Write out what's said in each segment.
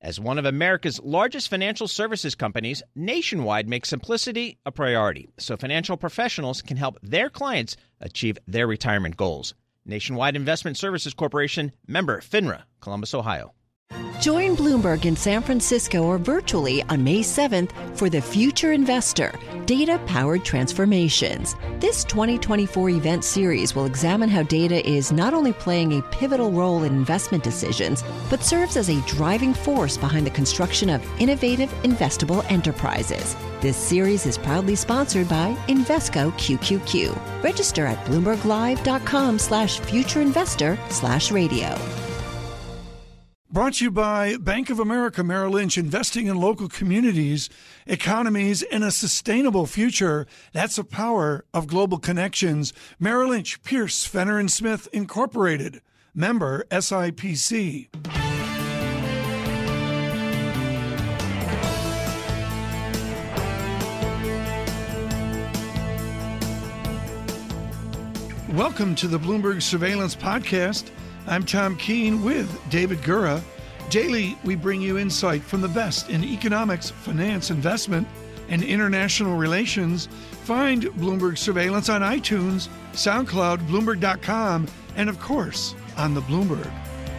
As one of America's largest financial services companies, Nationwide makes simplicity a priority so financial professionals can help their clients achieve their retirement goals. Nationwide Investment Services Corporation, member FINRA, Columbus, Ohio. Join Bloomberg in San Francisco or virtually on May 7th for The Future Investor, Data-Powered Transformations. This 2024 event series will examine how data is not only playing a pivotal role in investment decisions, but serves as a driving force behind the construction of innovative, investable enterprises. This series is proudly sponsored by Invesco QQQ. Register at BloombergLive.com/futureinvestor/radio. Brought to you by Bank of America Merrill Lynch, investing in local communities, economies, and a sustainable future. That's the power of global connections. Merrill Lynch, Pierce, Fenner & Smith, Incorporated. Member SIPC. Welcome to the Bloomberg Surveillance Podcast. I'm Tom Keene with David Gura. Daily, we bring you insight from the best in economics, finance, investment, and international relations. Find Bloomberg Surveillance on iTunes, SoundCloud, Bloomberg.com, and of course, on the Bloomberg.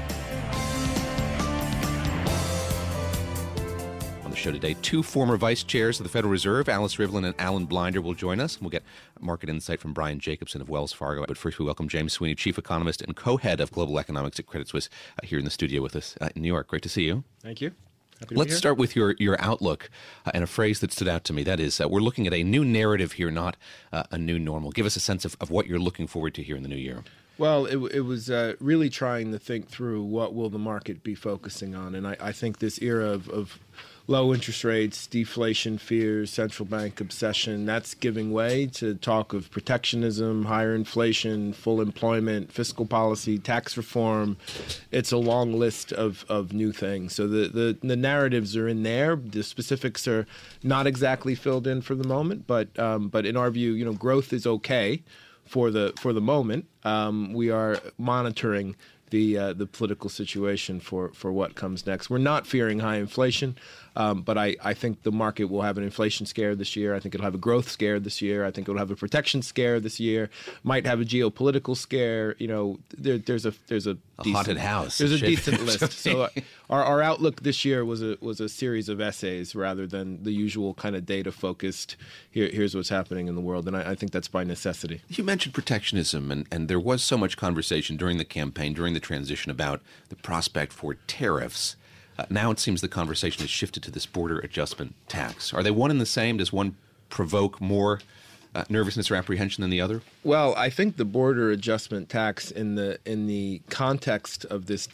Show today, two former vice chairs of the Federal Reserve, Alice Rivlin and Alan Blinder, will join us. We'll get market insight from Brian Jacobson of Wells Fargo. But first, we welcome James Sweeney, chief economist and co-head of global economics at Credit Suisse, here in the studio with us in New York. Great to see you. Thank you. Let's start with your outlook and a phrase that stood out to me. That is, we're looking at a new narrative here, not a new normal. Give us a sense of what you're looking forward to here in the new year. Well, it was really trying to think through what will the market be focusing on. And I think this era of low interest rates, deflation fears, central bank obsession, that's giving way to talk of protectionism, higher inflation, full employment, fiscal policy, tax reform. It's a long list of new things. So the narratives are in there. The specifics are not exactly filled in for the moment, but in our view, growth is okay for the moment. We are monitoring the political situation for what comes next. We're not fearing high inflation, but I think the market will have an inflation scare this year. I think it'll have a growth scare this year. I think it'll have a protection scare this year. Might have a geopolitical scare. There's a haunted house. There's a decent list. So our outlook this year was a series of essays rather than the usual kind of data focused. Here's what's happening in the world, and I think that's by necessity. You mentioned protectionism, and there was so much conversation during the campaign, during the transition, about the prospect for tariffs. Now it seems the conversation has shifted to this border adjustment tax. Are they one and the same? Does one provoke more nervousness or apprehension than the other? Well, I think the border adjustment tax in the context of this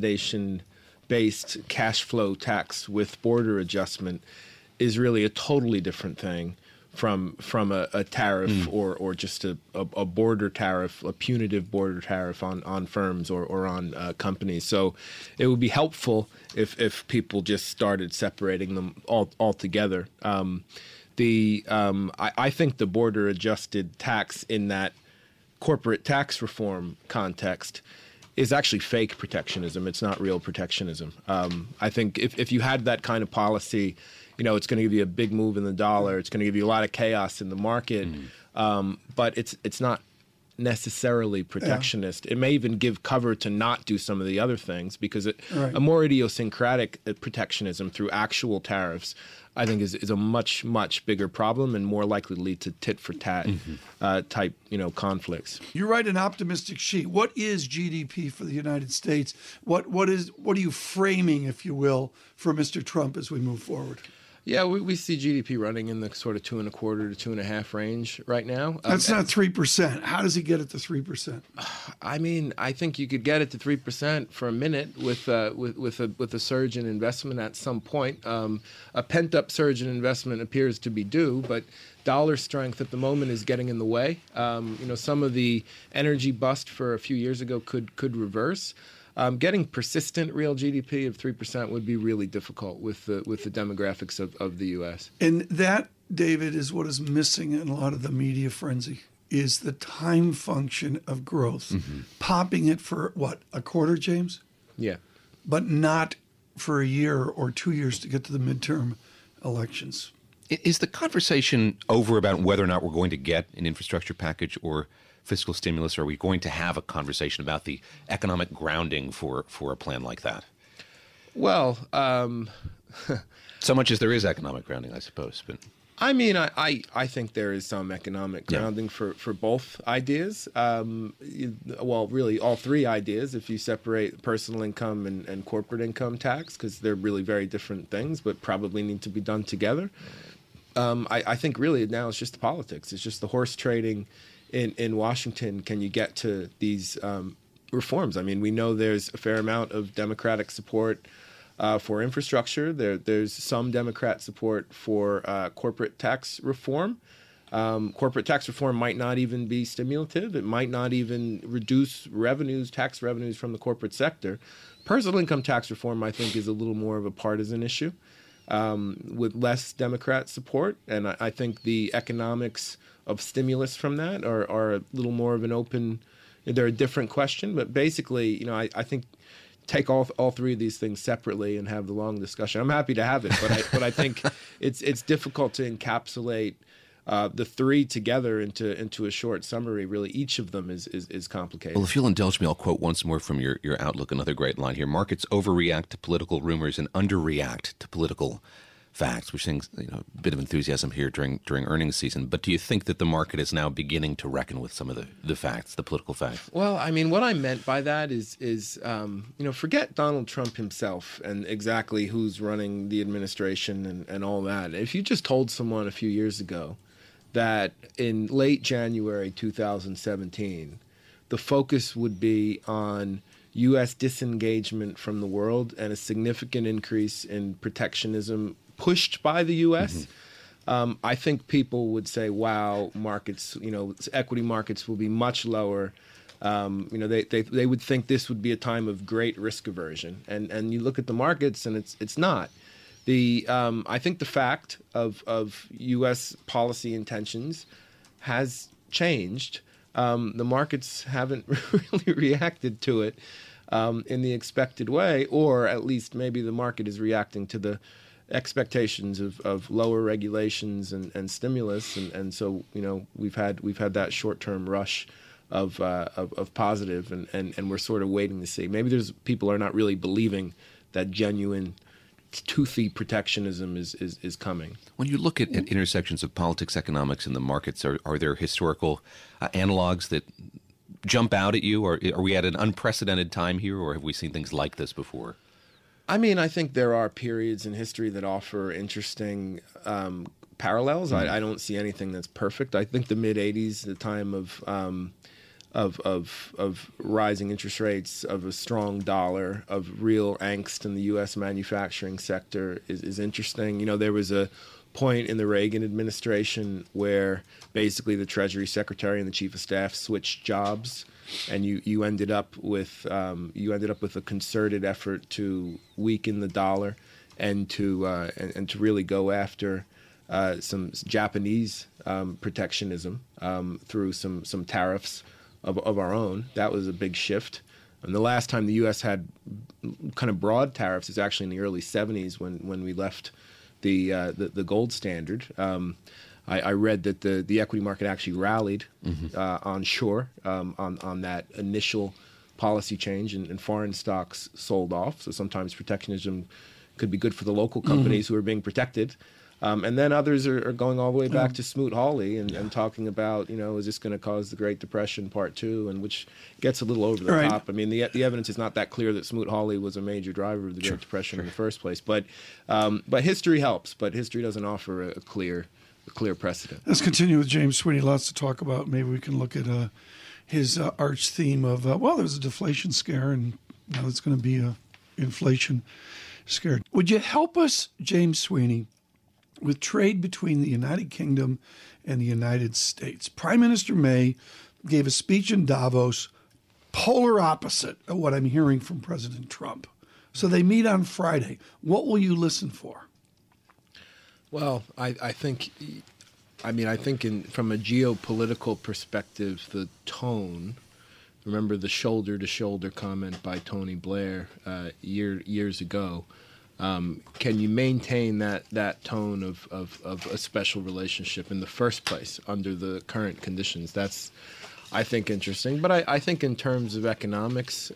destination-based cash flow tax with border adjustment is really a totally different thing from a tariff or just a border tariff, a punitive border tariff on firms or on companies. So it would be helpful if people just started separating them all together. I think the border adjusted tax in that corporate tax reform context is actually fake protectionism. It's not real protectionism. I think if you had that kind of policy, it's going to give you a big move in the dollar. It's going to give you a lot of chaos in the market. But it's not necessarily protectionist. Yeah. It may even give cover to not do some of the other things because a more idiosyncratic protectionism through actual tariffs, I think, is a much, much bigger problem and more likely to lead to tit-for-tat type, conflicts. You write an optimistic sheet. What is GDP for the United States? What are you framing, if you will, for Mr. Trump as we move forward? Yeah, we see GDP running in the sort of 2.25 to 2.5 range right now. That's not 3%. How does he get it to 3%? I mean, I think you could get it to 3% for a minute with a surge in investment at some point. A pent-up surge in investment appears to be due, but dollar strength at the moment is getting in the way. Some of the energy bust for a few years ago could reverse. Getting persistent real GDP of 3% would be really difficult with the demographics of the U.S. And that, David, is what is missing in a lot of the media frenzy, is the time function of growth. Popping it for, a quarter, James? Yeah. But not for a year or 2 years to get to the midterm elections. Is the conversation over about whether or not we're going to get an infrastructure package or fiscal stimulus? Or are we going to have a conversation about the economic grounding for a plan like that? Well, so much as there is economic grounding, I suppose. But I mean, I think there is some economic grounding for both ideas. Well, really, all three ideas, if you separate personal income and corporate income tax, because they're really very different things, but probably need to be done together. I think really now it's just the politics. It's just the horse trading in Washington. Can you get to these reforms? I mean, we know there's a fair amount of Democratic support for infrastructure. There's some Democrat support for corporate tax reform. Corporate tax reform might not even be stimulative. It might not even reduce tax revenues from the corporate sector. Personal income tax reform, I think, is a little more of a partisan issue with less Democrat support. And I think the economics of stimulus from that are a little more of an open, they're a different question. But basically, I think take all three of these things separately and have the long discussion. I'm happy to have it, but I think it's difficult to encapsulate the three together into a short summary. Really, each of them is complicated. Well, if you'll indulge me, I'll quote once more from your outlook, another great line here. Markets overreact to political rumors and underreact to political facts. We're seeing a bit of enthusiasm here during earnings season. But do you think that the market is now beginning to reckon with some of the facts, the political facts? Well, I mean, what I meant by that is forget Donald Trump himself and exactly who's running the administration and all that. If you just told someone a few years ago that in late January 2017, the focus would be on U.S. disengagement from the world and a significant increase in protectionism pushed by the U.S., I think people would say, wow, markets, equity markets will be much lower. They would think this would be a time of great risk aversion. And you look at the markets and it's not. I think the fact of U.S. policy intentions has changed. The markets haven't really reacted to it in the expected way, or at least maybe the market is reacting to the expectations of lower regulations and stimulus, and so we've had that short-term rush of positive, and we're sort of waiting to see. Maybe people are not really believing that genuine toothy protectionism is coming. When you look at intersections of politics, economics, and the markets, are there historical analogs that jump out at you, or are we at an unprecedented time here, or have we seen things like this before? I mean, I think there are periods in history that offer interesting parallels. I don't see anything that's perfect. I think the mid-'80s, the time of rising interest rates, of a strong dollar, of real angst in the U.S. manufacturing sector is interesting. There was a point in the Reagan administration where basically the Treasury Secretary and the Chief of Staff switched jobs, and you ended up with a concerted effort to weaken the dollar and to really go after some Japanese protectionism through some tariffs of our own. That was a big shift. And the last time the U.S. had kind of broad tariffs is actually in the early 70s when we left the gold standard. I read that the equity market actually rallied onshore on that initial policy change, and foreign stocks sold off. So sometimes protectionism could be good for the local companies who are being protected. And then others are going all the way back to Smoot-Hawley and talking about, is this going to cause the Great Depression Part 2, and which gets a little over the top. I mean, the evidence is not that clear that Smoot-Hawley was a major driver of the Great Depression in the first place. But history helps, but history doesn't offer a clear precedent. Let's continue with James Sweeney. Lots to talk about. Maybe we can look at his arch theme of, there was a deflation scare, and now it's going to be a inflation scare. Would you help us, James Sweeney, with trade between the United Kingdom and the United States? Prime Minister May gave a speech in Davos, polar opposite of what I'm hearing from President Trump. So they meet on Friday. What will you listen for? Well, I think from a geopolitical perspective, the tone, remember the shoulder-to-shoulder comment by Tony Blair years ago, Can you maintain that tone of a special relationship in the first place under the current conditions? That's, I think, interesting. But I think in terms of economics,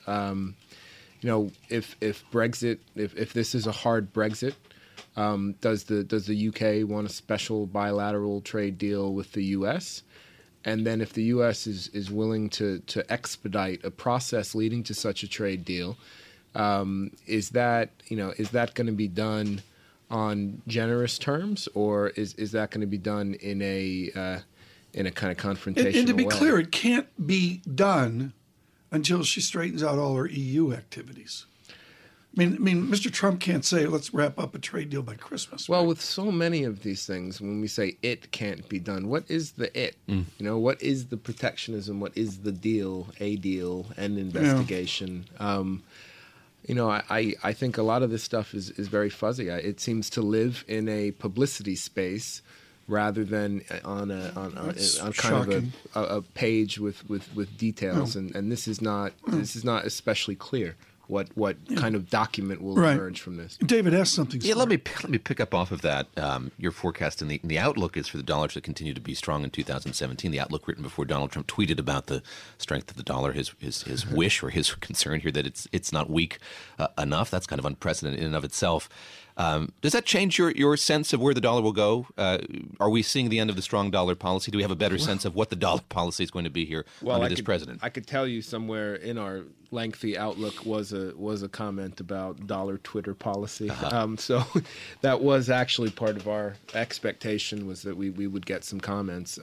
if Brexit, if this is a hard Brexit, does the UK want a special bilateral trade deal with the US? And then if the U.S. is willing to expedite a process leading to such a trade deal, is that going to be done on generous terms, or is that going to be done in a kind of confrontational way? And to be clear, it can't be done until she straightens out all her EU activities. I mean, Mr. Trump can't say, let's wrap up a trade deal by Christmas. Well, right? with so many of these things, when we say it can't be done, what is the it? What is the protectionism? What is the deal, an investigation? Yeah. I think a lot of this stuff is very fuzzy. It seems to live in a publicity space rather than on kind of a page with details. Yeah. And this is not especially clear. What kind of document will emerge from this? David asked something. Yeah, let me pick up off of that. Your forecast and the outlook is for the dollar to continue to be strong in 2017. The outlook written before Donald Trump tweeted about the strength of the dollar, his wish or his concern here that it's not weak enough. That's kind of unprecedented in and of itself. Does that change your sense of where the dollar will go? Are we seeing the end of the strong dollar policy? Do we have a better sense of what the dollar policy is going to be here under this president? I could tell you somewhere in our lengthy outlook was a comment about dollar Twitter policy. So that was actually part of our expectation, was that we would get some comments.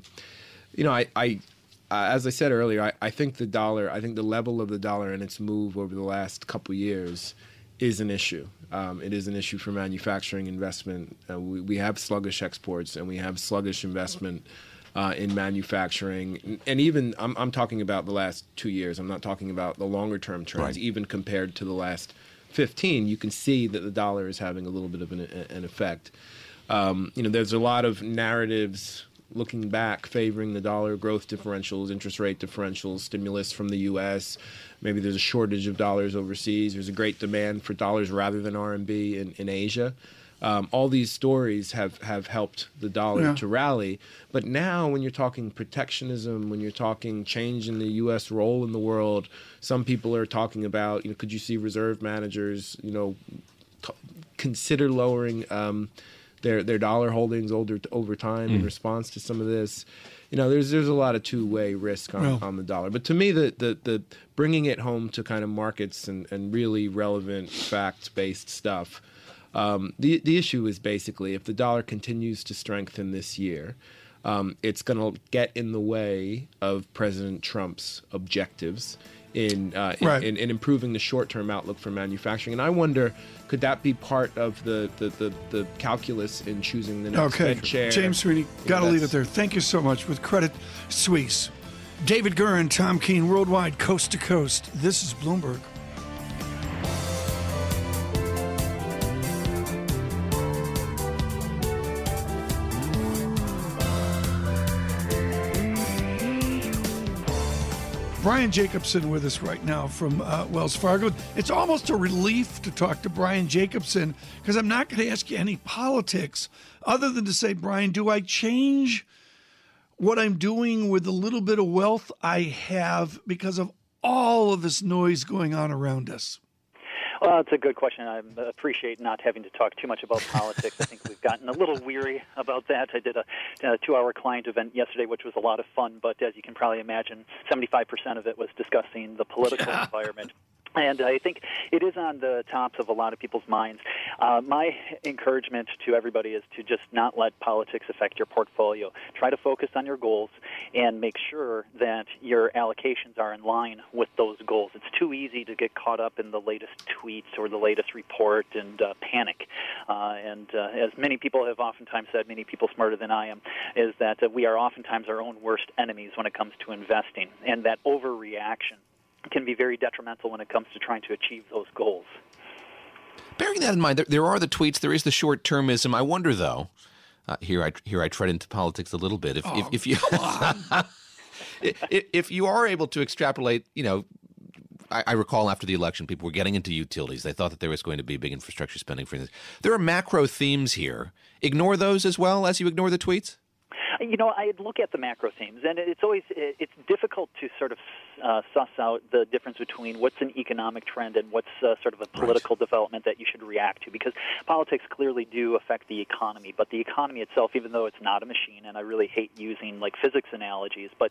As I said earlier, I think the level of the dollar and its move over the last couple of years is an issue. It is an issue for manufacturing investment. We have sluggish exports and we have sluggish investment in manufacturing. And even I'm talking about the last 2 years. I'm not talking about the longer term trends. Right. Even compared to the last 15, you can see that the dollar is having a little bit of an effect. There's a lot of narratives looking back favoring the dollar, growth differentials, interest rate differentials, stimulus from the U.S. Maybe there's a shortage of dollars overseas. There's a great demand for dollars rather than RMB in Asia. All these stories have helped the dollar to rally. But now when you're talking protectionism, when you're talking change in the U.S. role in the world, some people are talking about, could you see reserve managers, consider lowering their dollar holdings over time in response to some of this. There's a lot of two-way risk on the dollar. But to me, the bringing it home to kind of markets and really relevant fact-based stuff, the issue is basically if the dollar continues to strengthen this year, it's going to get in the way of President Trump's objectives in improving the short-term outlook for manufacturing. And I wonder, could that be part of the calculus in choosing the next Fed chair? James Sweeney, got to leave it there. Thank you so much. With Credit Suisse, David Gura and Tom Keene, worldwide, coast to coast. This is Bloomberg. Brian Jacobson with us right now from Wells Fargo. It's almost a relief to talk to Brian Jacobson because I'm not going to ask you any politics other than to say, Brian, do I change what I'm doing with the little bit of wealth I have because of all of this noise going on around us? Well, it's a good question. I appreciate not having to talk too much about politics. I think we've gotten a little weary about that. I did a 2-hour client event yesterday, which was a lot of fun, but as you can probably imagine, 75% of it was discussing the political environment. And I think it is on the tops of a lot of people's minds. My encouragement to everybody is to just not let politics affect your portfolio. Try to focus on your goals and make sure that your allocations are in line with those goals. It's too easy to get caught up in the latest tweets or the latest report and panic. And as many people have oftentimes said, many people smarter than I am, is that we are oftentimes our own worst enemies when it comes to investing. And that overreaction can be very detrimental when it comes to trying to achieve those goals. Bearing that in mind, there are the tweets, there is the short-termism. I wonder, though, here I tread into politics a little bit. If you if you are able to extrapolate, I recall after the election, people were getting into utilities. They thought that there was going to be big infrastructure spending for this. There are macro themes here. Ignore those as well as you ignore the tweets? I look at the macro themes, and it's difficult to sort of suss out the difference between what's an economic trend and what's sort of a political development that you should react to, because politics clearly do affect the economy, but the economy itself, even though it's not a machine, and I really hate using like physics analogies, but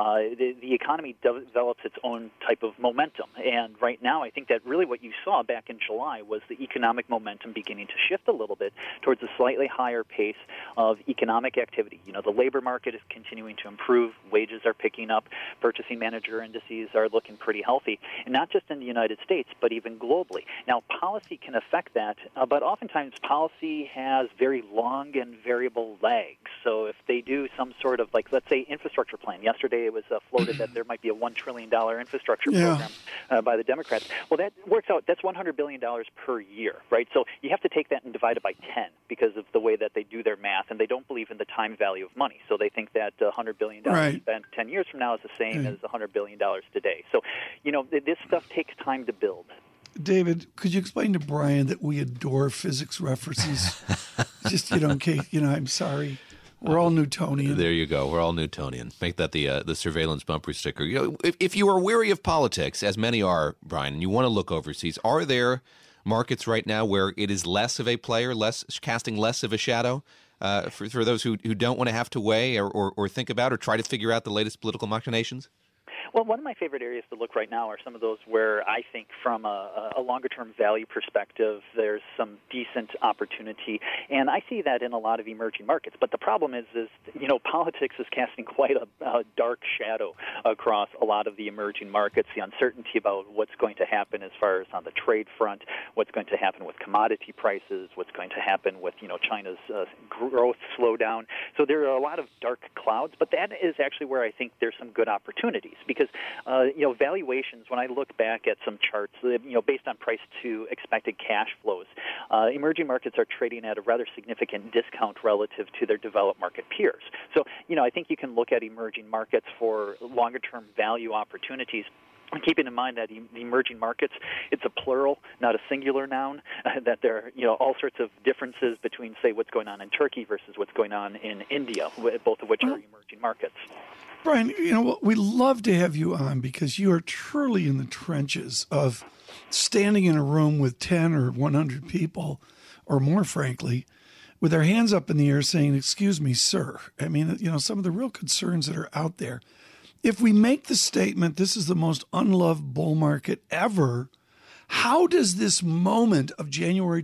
the economy develops its own type of momentum, and right now I think that really what you saw back in July was the economic momentum beginning to shift a little bit towards a slightly higher pace of economic activity. The labor market is continuing to improve, wages are picking up, purchasing manager indices are looking pretty healthy, and not just in the United States, but even globally. Now, policy can affect that, but oftentimes policy has very long and variable legs. So if they do some sort of, like, let's say, infrastructure plan. Yesterday it was floated that there might be a $1 trillion infrastructure program by the Democrats. Well, that works out, that's $100 billion per year, right? So you have to take that and divide it by 10 because of the way that they do their math, and they don't believe in the time value of money. So they think that $100 billion spent 10 years from now is the same as $100 billion today. So, this stuff takes time to build. David, could you explain to Brian that we adore physics references? Just, in case, I'm sorry. We're all Newtonian. There you go. We're all Newtonian. Make that the surveillance bumper sticker. If you are weary of politics, as many are, Brian, and you want to look overseas, are there markets right now where it is less of a player, casting less of a shadow? For those who don't want to have to weigh or think about or try to figure out the latest political machinations? Well, one of my favorite areas to look right now are some of those where I think from a longer-term value perspective, there's some decent opportunity. And I see that in a lot of emerging markets. But the problem is politics is casting quite a dark shadow across a lot of the emerging markets. The uncertainty about what's going to happen as far as on the trade front, what's going to happen with commodity prices, what's going to happen with, China's growth slowdown. So there are a lot of dark clouds, but that is actually where I think there's some good opportunities. Because, valuations, when I look back at some charts, based on price to expected cash flows, emerging markets are trading at a rather significant discount relative to their developed market peers. So, I think you can look at emerging markets for longer-term value opportunities. Keeping in mind that the emerging markets, it's a plural, not a singular noun, that there are, all sorts of differences between, say, what's going on in Turkey versus what's going on in India, both of which are emerging markets. Brian, we love to have you on because you are truly in the trenches of standing in a room with 10 or 100 people, or more, frankly, with their hands up in the air saying, "Excuse me, sir." I mean, some of the real concerns that are out there. If we make the statement, this is the most unloved bull market ever, how does this moment of January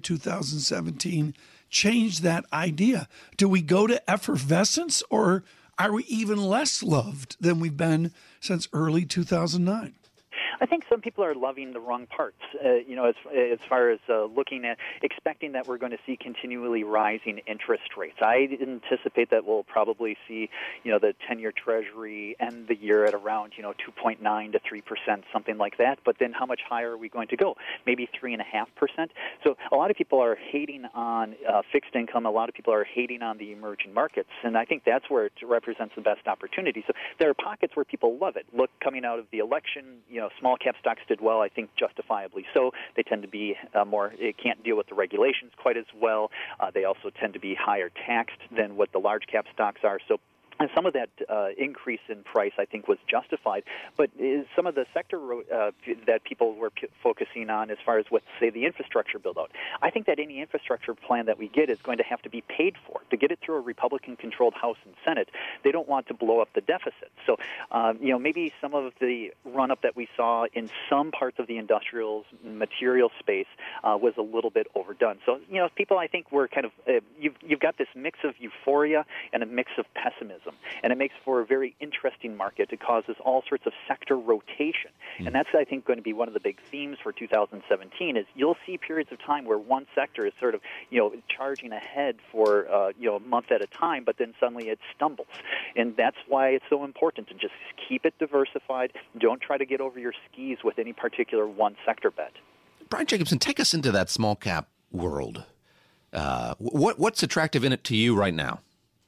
2017 change that idea? Do we go to effervescence, or are we even less loved than we've been since early 2009? I think some people are loving the wrong parts, as far as looking at expecting that we're going to see continually rising interest rates. I anticipate that we'll probably see, the 10-year Treasury end the year at around, 2.9 to 3%, something like that. But then how much higher are we going to go? Maybe 3.5%. So a lot of people are hating on fixed income. A lot of people are hating on the emerging markets, and I think that's where it represents the best opportunity. So there are pockets where people love it. Look, coming out of the election, small cap stocks did well, I think justifiably so. They tend to be it can't deal with the regulations quite as well. They also tend to be higher taxed than what the large cap stocks are. So and some of that increase in price, I think, was justified. But some of the sector that people were focusing on as far as what, say, the infrastructure build-out, I think that any infrastructure plan that we get is going to have to be paid for. To get it through a Republican-controlled House and Senate, they don't want to blow up the deficit. So, maybe some of the run-up that we saw in some parts of the industrial material space was a little bit overdone. So, people, I think, were kind of you've got this mix of euphoria and a mix of pessimism. And it makes for a very interesting market. It causes all sorts of sector rotation. And that's, I think, going to be one of the big themes for 2017 is you'll see periods of time where one sector is sort of, charging ahead for, a month at a time, but then suddenly it stumbles. And that's why it's so important to just keep it diversified. Don't try to get over your skis with any particular one sector bet. Brian Jacobson, take us into that small cap world. What's attractive in it to you right now? Well,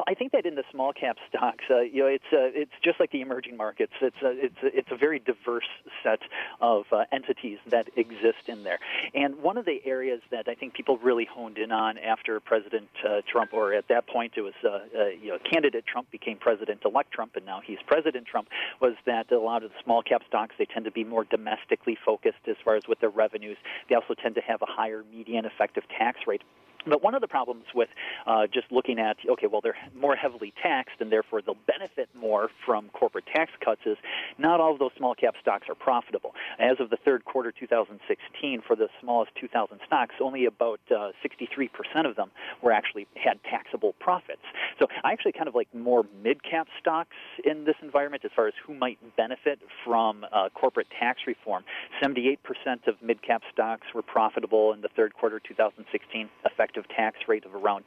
I think that in the small cap stocks, it's just like the emerging markets. It's a very diverse set of entities that exist in there. And one of the areas that I think people really honed in on after President Trump, or at that point it was candidate Trump became President-elect Trump, and now he's President Trump, was that a lot of the small cap stocks, they tend to be more domestically focused as far as with their revenues. They also tend to have a higher median effective tax rate. But one of the problems with just looking at, they're more heavily taxed and therefore they'll benefit more from corporate tax cuts is not all of those small cap stocks are profitable. As of the third quarter 2016, for the smallest 2,000 stocks, only about 63% of them had taxable profits. So I actually kind of like more mid-cap stocks in this environment as far as who might benefit from corporate tax reform. 78% of mid-cap stocks were profitable in the third quarter 2016, effective tax rate of around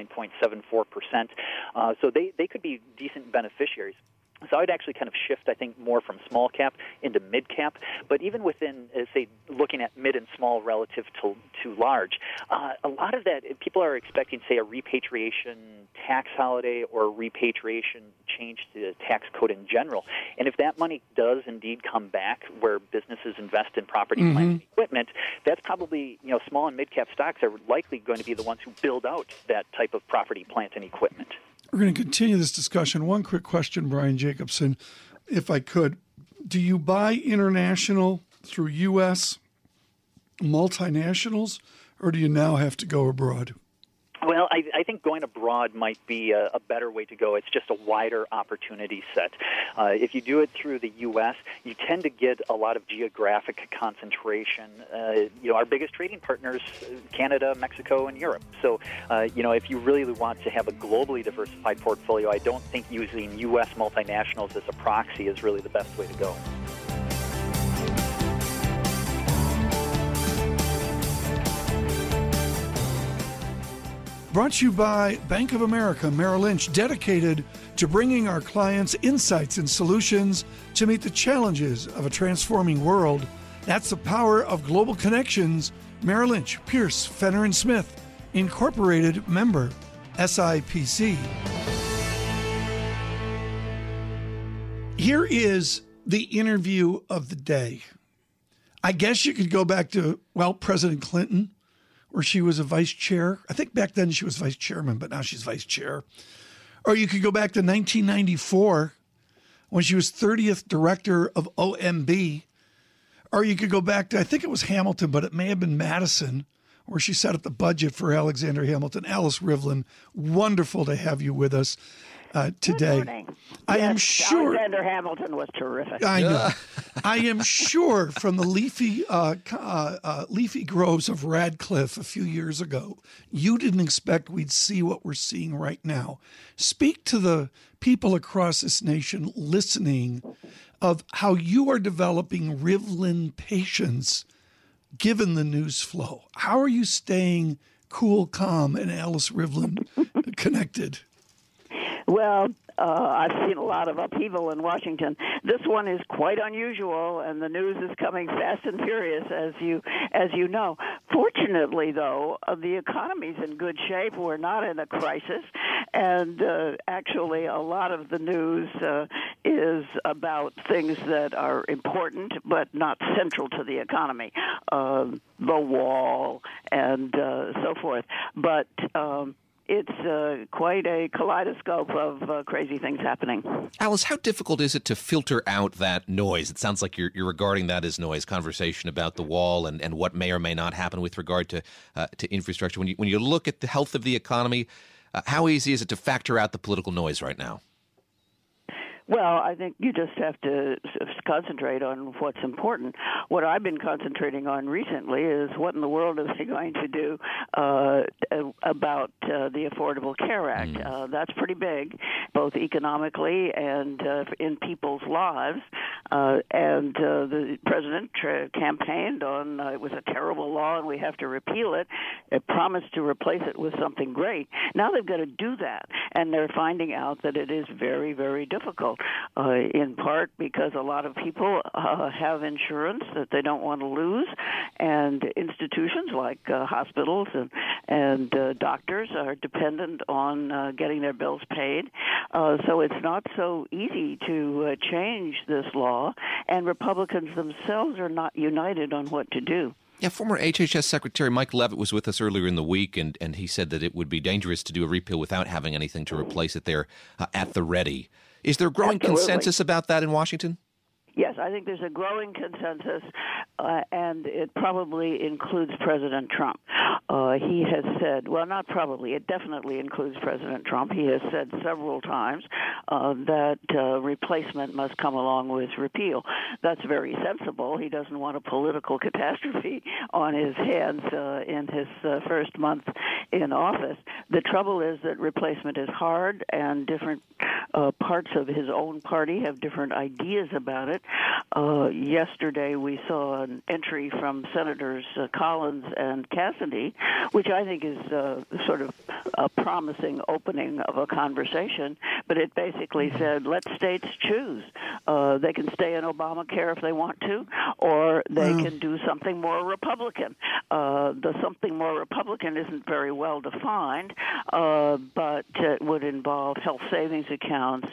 29.74%. So they could be decent beneficiaries. So I'd actually kind of shift, I think, more from small cap into mid cap. But even within, say, looking at mid and small relative to large, a lot of that, people are expecting, say, a repatriation tax holiday or a repatriation change to the tax code in general. And if that money does indeed come back where businesses invest in property, plant, and equipment, that's probably, small and mid cap stocks are likely going to be the ones who build out that type of property, plant, and equipment. We're going to continue this discussion. One quick question, Brian Jacobson, if I could. Do you buy international through U.S. multinationals, or do you now have to go abroad? Well, I think going abroad might be a better way to go. It's just a wider opportunity set. If you do it through the U.S., you tend to get a lot of geographic concentration. Our biggest trading partners, Canada, Mexico, and Europe. So, if you really want to have a globally diversified portfolio, I don't think using U.S. multinationals as a proxy is really the best way to go. Brought to you by Bank of America Merrill Lynch, dedicated to bringing our clients insights and solutions to meet the challenges of a transforming world. That's the power of global connections. Merrill Lynch, Pierce, Fenner & Smith, Incorporated, member, SIPC. Here is the interview of the day. I guess you could go back to, President Clinton, where she was a vice chair. I think back then she was vice chairman, but now she's vice chair. Or you could go back to 1994 when she was 30th director of OMB. Or you could go back to, I think it was Hamilton, but it may have been Madison, where she set up the budget for Alexander Hamilton. Alice Rivlin, wonderful to have you with us today. Good morning. I am sure Alexander Hamilton was terrific. I know. I am sure from the leafy groves of Radcliffe a few years ago, you didn't expect we'd see what we're seeing right now. Speak to the people across this nation listening of how you are developing Rivlin patience given the news flow. How are you staying cool, calm, and Alice Rivlin connected? Well, I've seen a lot of upheaval in Washington. This one is quite unusual, and the news is coming fast and furious, as you know. Fortunately, though, the economy's in good shape. We're not in a crisis, and actually, a lot of the news is about things that are important but not central to the economy, the wall and so forth. But it's quite a kaleidoscope of crazy things happening. Alice, how difficult is it to filter out that noise? It sounds like you're regarding that as noise, conversation about the wall and what may or may not happen with regard to infrastructure. When you look at the health of the economy, how easy is it to factor out the political noise right now? Well, I think you just have to concentrate on what's important. What I've been concentrating on recently is what in the world are they going to do about the Affordable Care Act. That's pretty big, both economically and in people's lives. And the president campaigned on it was a terrible law and we have to repeal it. It promised to replace it with something great. Now they've got to do that, and they're finding out that it is very, very difficult. In part because a lot of people have insurance that they don't want to lose, and institutions like hospitals and doctors are dependent on getting their bills paid. So it's not so easy to change this law, and Republicans themselves are not united on what to do. Yeah, former HHS Secretary Mike Leavitt was with us earlier in the week, and he said that it would be dangerous to do a repeal without having anything to replace it there at the ready. Is there growing consensus about that in Washington? Yes, I think there's a growing consensus, and it probably includes President Trump. He has said, well, not probably, it definitely includes President Trump. He has said several times that replacement must come along with repeal. That's very sensible. He doesn't want a political catastrophe on his hands in his first month in office. The trouble is that replacement is hard, and different parts of his own party have different ideas about it. Yesterday we saw an entry from Senators Collins and Cassidy, which I think is sort of a promising opening of a conversation, but it basically said, let states choose. They can stay in Obamacare if they want to, or they can do something more Republican. The something more Republican isn't very well defined, but it would involve health savings accounts,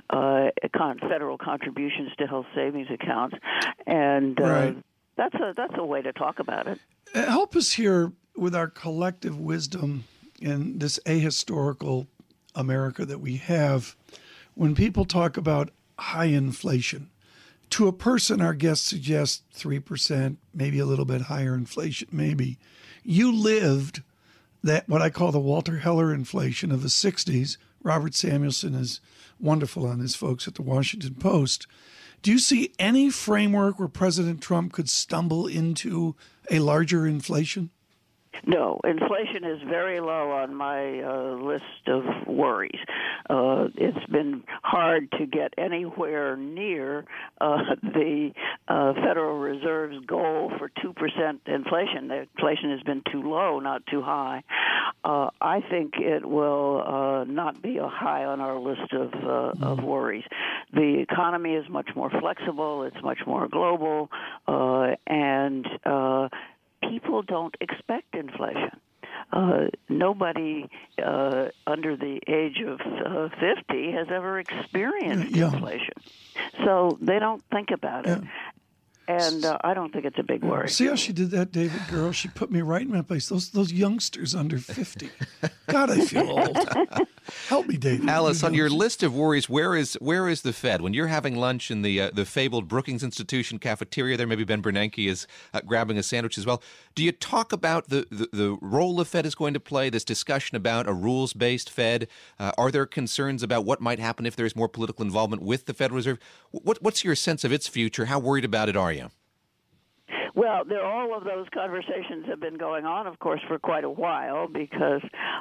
federal contributions to health savings accounts, and that's a way to talk about it. Help us here with our collective wisdom in this ahistorical America that we have. When people talk about high inflation, to a person, our guest suggests 3%, maybe a little bit higher inflation, maybe. You lived that, what I call the Walter Heller inflation of the 60s. Robert Samuelson is wonderful on this, folks, at the Washington Post. Do you see any framework where President Trump could stumble into a larger inflation? No, inflation is very low on my list of worries. It's been hard to get anywhere near the Federal Reserve's goal for 2% inflation. The inflation has been too low, not too high. I think it will not be a high on our list of worries. The economy is much more flexible. It's much more global, and people don't expect inflation. Nobody under the age of 50 has ever experienced inflation. So they don't think about it. And I don't think it's a big worry. See how she did that, David, girl? She put me right in my place. Those youngsters under 50. God, I feel old. Help me, David. Alice, on your list of worries, where is the Fed? When you're having lunch in the fabled Brookings Institution cafeteria there, maybe Ben Bernanke is grabbing a sandwich as well, do you talk about the role the Fed is going to play, this discussion about a rules-based Fed? Are there concerns about what might happen if there's more political involvement with the Federal Reserve? What's your sense of its future? How worried about it are you? Well, all of those conversations have been going on, of course, for quite a while because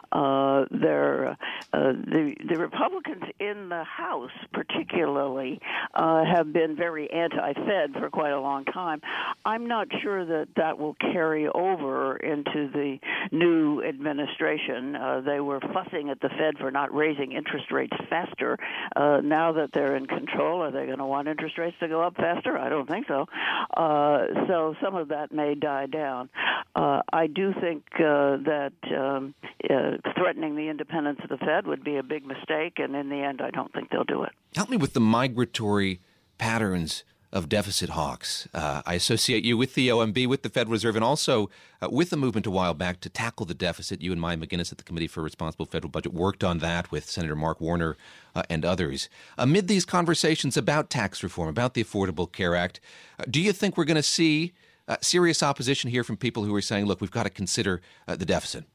the Republicans in the House, particularly, have been very anti-Fed for quite a long time. I'm not sure that will carry over into the new administration. They were fussing at the Fed for not raising interest rates faster. Now that they're in control, are they going to want interest rates to go up faster? I don't think so. So some of that may die down. I do think that threatening the independence of the Fed would be a big mistake, and in the end, I don't think they'll do it. Help me with the migratory patterns of deficit hawks. I associate you with the OMB, with the Federal Reserve, and also with the movement a while back to tackle the deficit. You and Maya McGinnis at the Committee for a Responsible Federal Budget worked on that with Senator Mark Warner and others. Amid these conversations about tax reform, about the Affordable Care Act, do you think we're going to see serious opposition here from people who are saying, look, we've got to consider the deficit?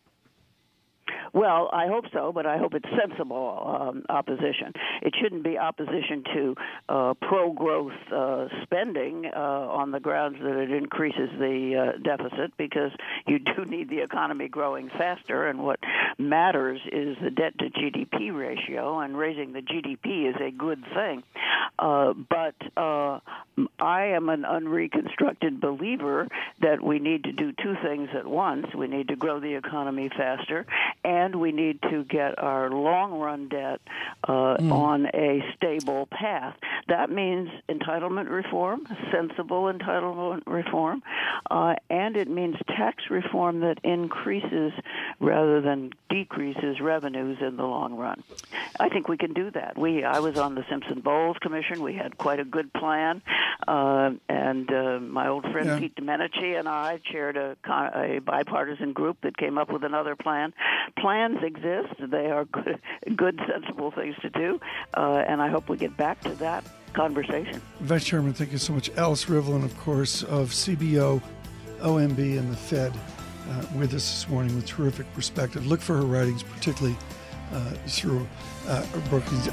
Well, I hope so, but I hope it's sensible opposition. It shouldn't be opposition to pro-growth spending on the grounds that it increases the deficit, because you do need the economy growing faster, and what matters is the debt-to-GDP ratio, and raising the GDP is a good thing. But I am an unreconstructed believer that we need to do two things at once. We need to grow the economy faster, and we need to get our long-run debt on a stable path. That means entitlement reform, sensible entitlement reform, and it means tax reform that increases rather than decrease his revenues in the long run. I think we can do that. I was on the Simpson-Bowles Commission. We had quite a good plan, and my old friend Pete Domenici and I chaired a bipartisan group that came up with another plan. Plans exist. They are good, sensible things to do, and I hope we get back to that conversation. Vice Chairman, thank you so much. Alice Rivlin, of course, of CBO, OMB, and the Fed, with us this morning with terrific perspective. Look for her writings, particularly through Brookings.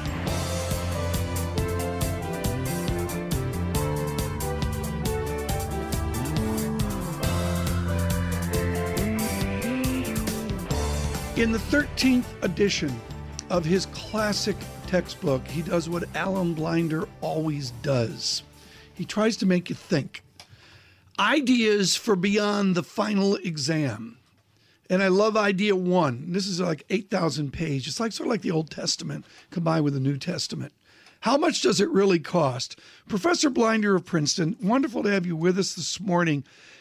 In the 13th edition of his classic textbook, he does what Alan Blinder always does. He tries to make you think. Ideas for beyond the final exam. And I love idea 1. This is like 8,000 pages. It's like sort of like the Old Testament combined with the New Testament. How much does it really cost? Professor Blinder of Princeton, wonderful to have you with us this morning.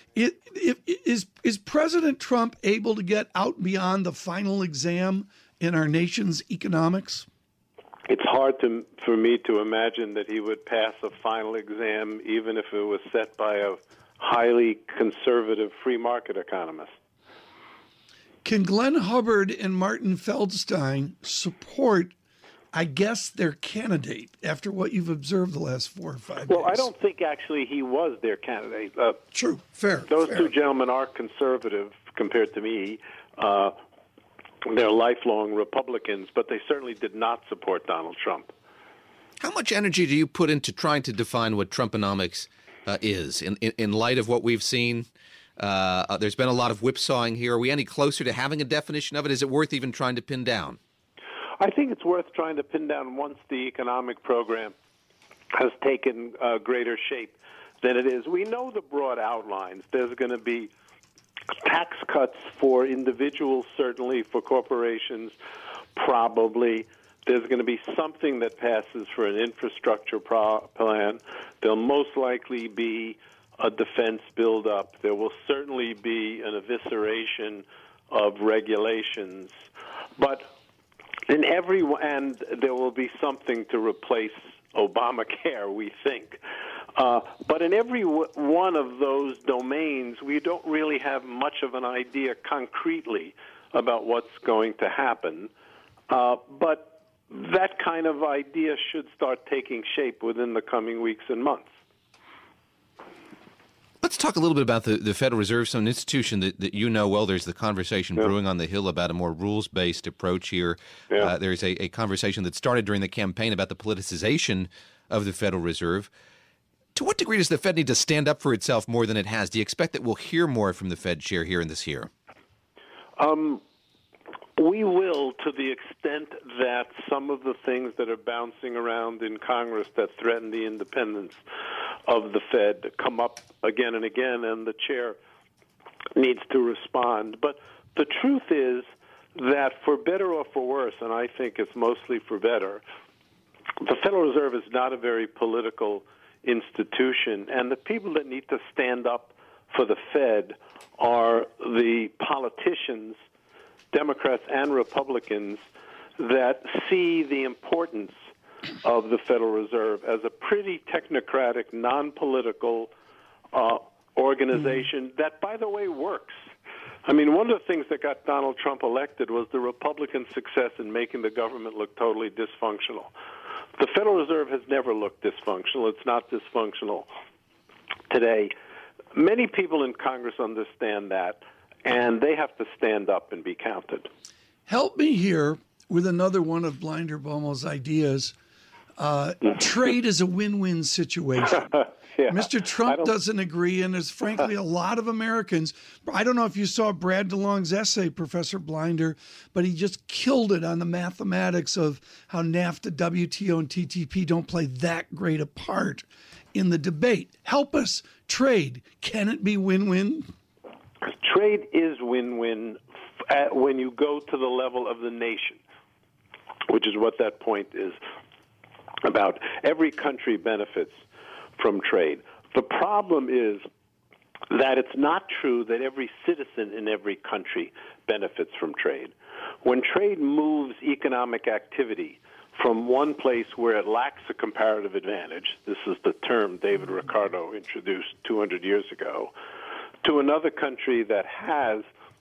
Is President Trump able to get out beyond the final exam in our nation's economics? It's hard for me to imagine that he would pass a final exam, even if it was set by a highly conservative free market economist. Can Glenn Hubbard and Martin Feldstein support, I guess, their candidate after what you've observed the last 4 or 5 days? Well, I don't think actually he was their candidate. True, fair. Those two gentlemen are conservative compared to me. They're lifelong Republicans, but they certainly did not support Donald Trump. How much energy do you put into trying to define what Trumponomics is in light of what we've seen? There's been a lot of whipsawing here. Are we any closer to having a definition of it? Is it worth even trying to pin down? I think it's worth trying to pin down once the economic program has taken greater shape than it is. We know the broad outlines. There's going to be tax cuts for individuals, certainly, for corporations, probably. There's going to be something that passes for an infrastructure plan. There'll most likely be a defense buildup. There will certainly be an evisceration of regulations. But and there will be something to replace Obamacare, we think. But in every one of those domains, we don't really have much of an idea concretely about what's going to happen. But that kind of idea should start taking shape within the coming weeks and months. Let's talk a little bit about the Federal Reserve, some institution that you know well. There's the conversation brewing on the Hill about a more rules-based approach here. There's a conversation that started during the campaign about the politicization of the Federal Reserve. To what degree does the Fed need to stand up for itself more than it has? Do you expect that we'll hear more from the Fed chair here in this year? We will, to the extent that some of the things that are bouncing around in Congress that threaten the independence of the Fed come up again and again, and the chair needs to respond. But the truth is that for better or for worse, and I think it's mostly for better, the Federal Reserve is not a very political institution, and the people that need to stand up for the Fed are the politicians, Democrats and Republicans, that see the importance of the Federal Reserve as a pretty technocratic, non-political organization that, by the way, works. I mean, one of the things that got Donald Trump elected was the Republican success in making the government look totally dysfunctional. The Federal Reserve has never looked dysfunctional. It's not dysfunctional today. Many people in Congress understand that, and they have to stand up and be counted. Help me here with another one of Blinder Bomo's ideas. Trade is a win-win situation. Mr. Trump doesn't agree, and there's frankly a lot of Americans. I don't know if you saw Brad DeLong's essay, Professor Blinder, but he just killed it on the mathematics of how NAFTA, WTO, and TTP don't play that great a part in the debate. Help us. Trade, can it be win-win? Trade is win-win when you go to the level of the nation, which is what that point is about. Every country benefits from trade. The problem is that it's not true that every citizen in every country benefits from trade. When trade moves economic activity from one place where it lacks a comparative advantage, this is the term David Ricardo introduced 200 years ago, to another country that has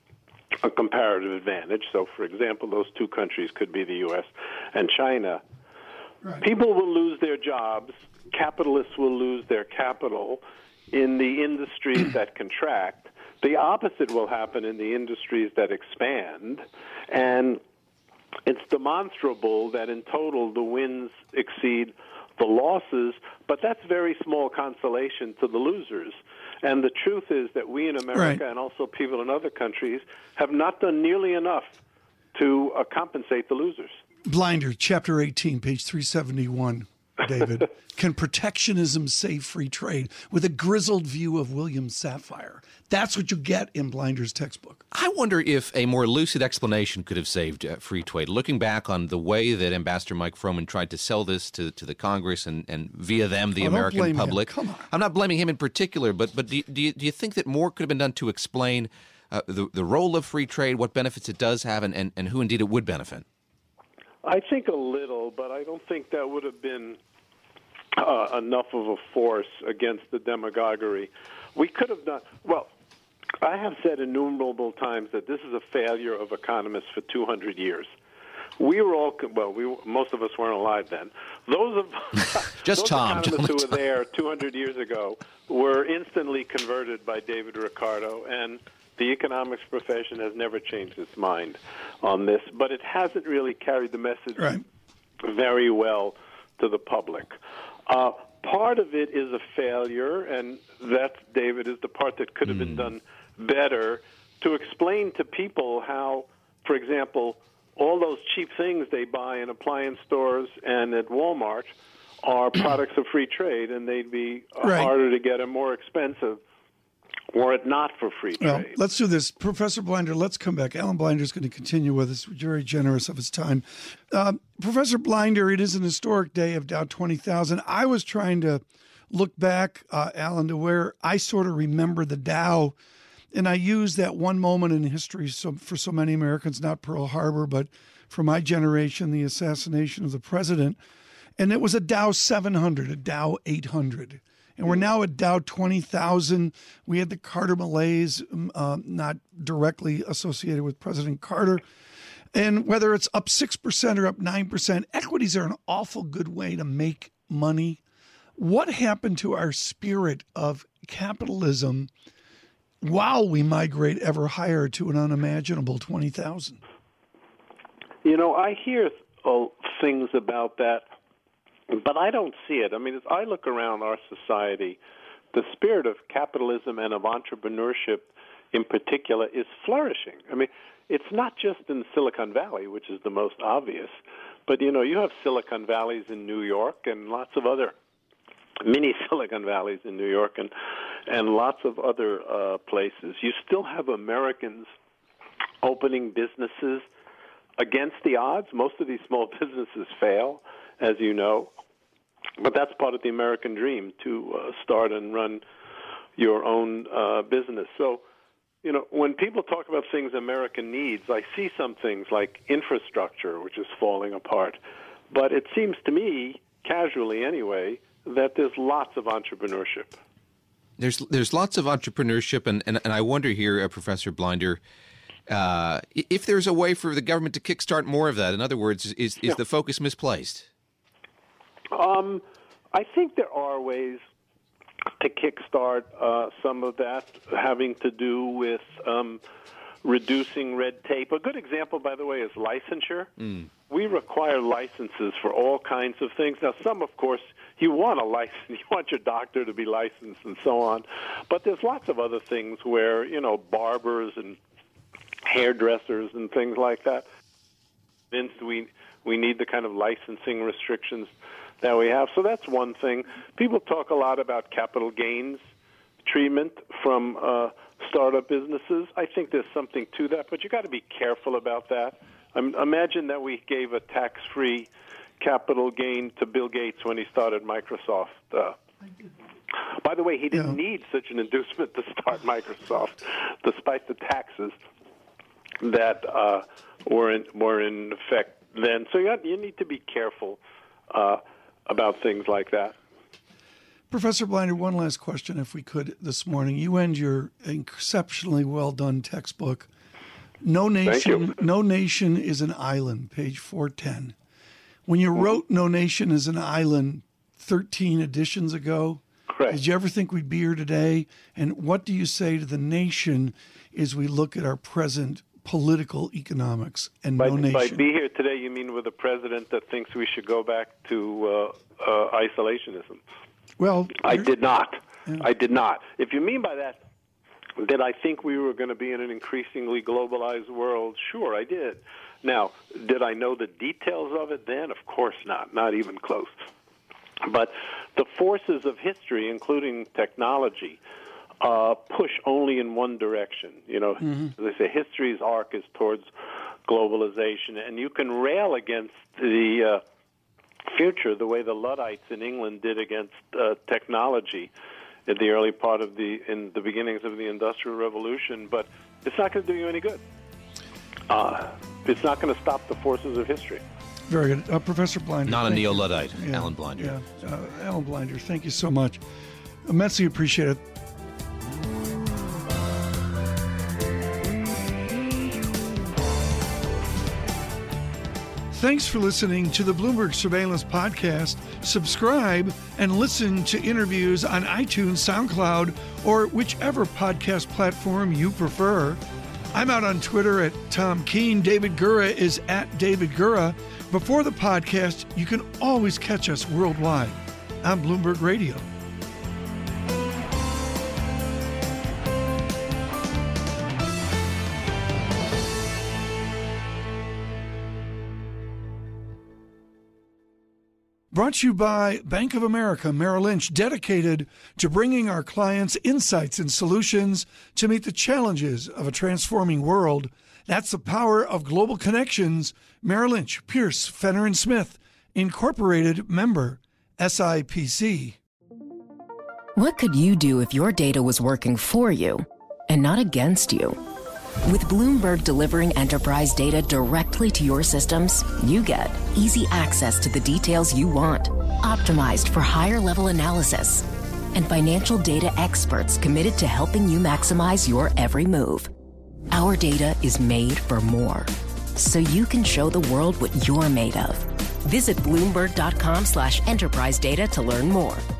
a comparative advantage. So, for example, those two countries could be the U.S. and China. Right. People will lose their jobs. Capitalists will lose their capital in the industries that contract. The opposite will happen in the industries that expand. And it's demonstrable that in total the wins exceed the losses, but that's very small consolation to the losers. And the truth is that we in America and also people in other countries have not done nearly enough to compensate the losers. Blinder, Chapter 18, page 371, David. Can protectionism save free trade? With a grizzled view of William Safire. That's what you get in Blinder's textbook. I wonder if a more lucid explanation could have saved free trade. Looking back on the way that Ambassador Mike Froman tried to sell this to the Congress and via them the American public. Come on. I'm not blaming him in particular, but do you think that more could have been done to explain the role of free trade, what benefits it does have, and who indeed it would benefit? I think a little, but I don't think that would have been enough of a force against the demagoguery. We could have done, well, I have said innumerable times that this is a failure of economists for 200 years. We were all, most of us weren't alive then. Those economists who were there 200 years ago were instantly converted by David Ricardo, and the economics profession has never changed its mind on this, but it hasn't really carried the message very well to the public. Part of it is a failure, and that, David, is the part that could have been done better, to explain to people how, for example, all those cheap things they buy in appliance stores and at Walmart are products of free trade, and they'd be harder to get and more expensive were it not for free trade. Well, let's do this. Professor Blinder, let's come back. Alan Blinder is going to continue with us. Very generous of his time. Professor Blinder, it is an historic day of Dow 20,000. I was trying to look back, Alan, to where I sort of remember the Dow, and I use that one moment in history for so many Americans, not Pearl Harbor, but for my generation, the assassination of the president. And it was a Dow 700, a Dow 800. And we're now at Dow 20,000. We had the Carter malaise, not directly associated with President Carter. And whether it's up 6% or up 9%, equities are an awful good way to make money. What happened to our spirit of capitalism while we migrate ever higher to an unimaginable 20,000? You know, I hear things about that, but I don't see it. I mean, as I look around our society, the spirit of capitalism and of entrepreneurship in particular is flourishing. I mean, it's not just in Silicon Valley, which is the most obvious, but, you know, you have Silicon Valleys in New York and lots of other mini Silicon Valleys in New York and lots of other places. You still have Americans opening businesses against the odds. Most of these small businesses fail, as you know. But that's part of the American dream, to start and run your own business. So, you know, when people talk about things America needs, I see some things like infrastructure, which is falling apart. But it seems to me, casually anyway, that there's lots of entrepreneurship. There's lots of entrepreneurship, and I wonder here, Professor Blinder, if there's a way for the government to kickstart more of that. In other words, is the focus misplaced? I think there are ways to kickstart some of that, having to do with reducing red tape. A good example, by the way, is licensure. We require licenses for all kinds of things. Now, some, of course, you want a license. You want your doctor to be licensed and so on. But there's lots of other things where, you know, barbers and hairdressers and things like that. We need the kind of licensing restrictions that we have. So that's one thing. People talk a lot about capital gains treatment from startup businesses. I think there's something to that, but you got to be careful about that. Imagine that we gave a tax-free capital gain to Bill Gates when he started Microsoft. By the way, he didn't need such an inducement to start Microsoft, despite the taxes that were in effect then. So you need to be careful about things like that. Professor Blinder, one last question, if we could, this morning. You end your exceptionally well done textbook, No Nation is an Island, page 410. When you wrote No Nation is an Island 13 editions ago, correct, did you ever think we'd be here today? And what do you say to the nation as we look at our present political economics and no nation? By be here today, you mean with a president that thinks we should go back to isolationism? Well, I did not. Yeah. I did not. If you mean by that I think we were going to be in an increasingly globalized world, sure, I did. Now, did I know the details of it then? Of course not even close. But the forces of history, including technology, push only in one direction. You know, they say history's arc is towards globalization, and you can rail against the future the way the Luddites in England did against technology in the early part of in the beginnings of the Industrial Revolution, but it's not going to do you any good. It's not going to stop the forces of history. Very good. Professor Blinder. Not a neo-Luddite, Alan Blinder. Yeah, Alan Blinder, thank you so much. Immensely appreciate it. Thanks for listening to the Bloomberg Surveillance Podcast. Subscribe and listen to interviews on iTunes, SoundCloud, or whichever podcast platform you prefer. I'm out on Twitter at Tom Keene. David Gura is at David Gura. Before the podcast, you can always catch us worldwide on Bloomberg Radio. Brought to you by Bank of America Merrill Lynch, dedicated to bringing our clients insights and solutions to meet the challenges of a transforming world. That's the power of global connections. Merrill Lynch, Pierce, Fenner & Smith, Incorporated, member, SIPC. What could you do if your data was working for you and not against you? With Bloomberg delivering enterprise data directly to your systems, you get easy access to the details you want, optimized for higher-level analysis, and financial data experts committed to helping you maximize your every move. Our data is made for more, so you can show the world what you're made of. Visit Bloomberg.com/enterprise data to learn more.